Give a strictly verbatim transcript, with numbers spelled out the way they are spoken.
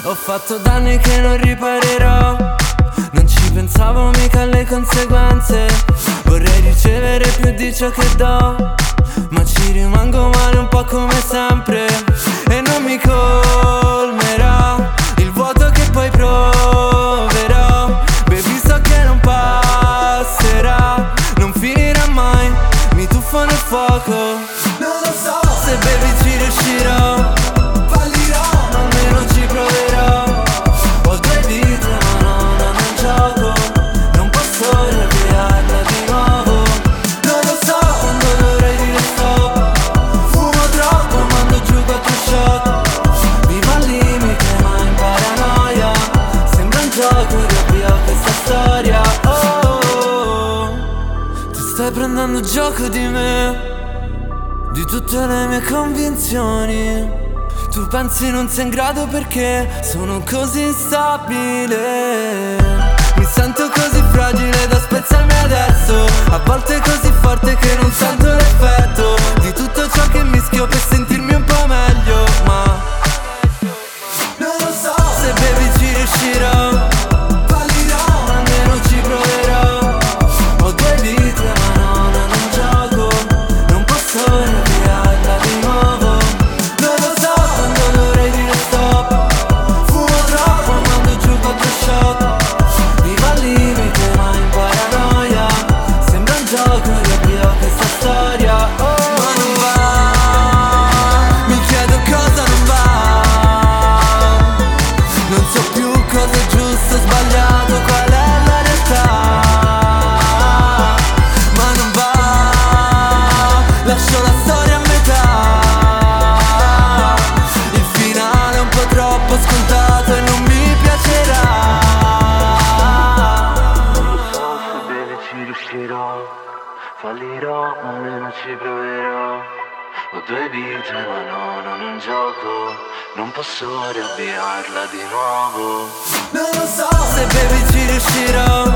Ho fatto danni che non riparerò, non ci pensavo mica alle conseguenze. Vorrei ricevere più di ciò che do, ma ci rimango male un po' come sempre. E non mi colmerà il vuoto che poi proverò. Baby, so che non passerà, non finirà mai, mi tuffo nel fuoco. Non lo so se baby ci riuscirò, fallirò, ma almeno ci proverò. Ho due vite ma non hanno un gioco, non posso riavviarla di nuovo. Non lo so quando dovrei dire stop, fumo troppo, mando giù quattro shot. Vivo al limite ma in paranoia, sembra un gioco, riavvio questa storia. Oh, oh, oh. Ti stai prendendo gioco di me, di tutte le mie convinzioni. Tu pensi non sei in grado perché sono così instabile. Mi sento così fragile da spezzarmi adesso, a volte così forte che non sento l'effetto di tutto ciò che mischio per sentirmi un po' meglio. Ma non lo so se baby ci riuscirò, fallirò, ma almeno ci proverò. Ho due vite ma non hanno un gioco, non posso riavviarla di nuovo. Non lo so quando dovrei dire stop, fumo troppo, mando giù quattro shot. Vivo al limite ma in paranoia, sembra un gioco, riavvio questa storia. Oh, ma non va, mi chiedo cosa non va, non so più cosa è giusto o sbagliato, qual è la realtà. Ma non va, lascio la storia a metà, il finale è un po' troppo scontato e non mi piacerà. Non so se bene ci riuscirò, fallirò, ma almeno ci proverò. Ho due vite ma no, non è un gioco, non posso riavviarla di nuovo. Non lo so se baby ci riuscirò,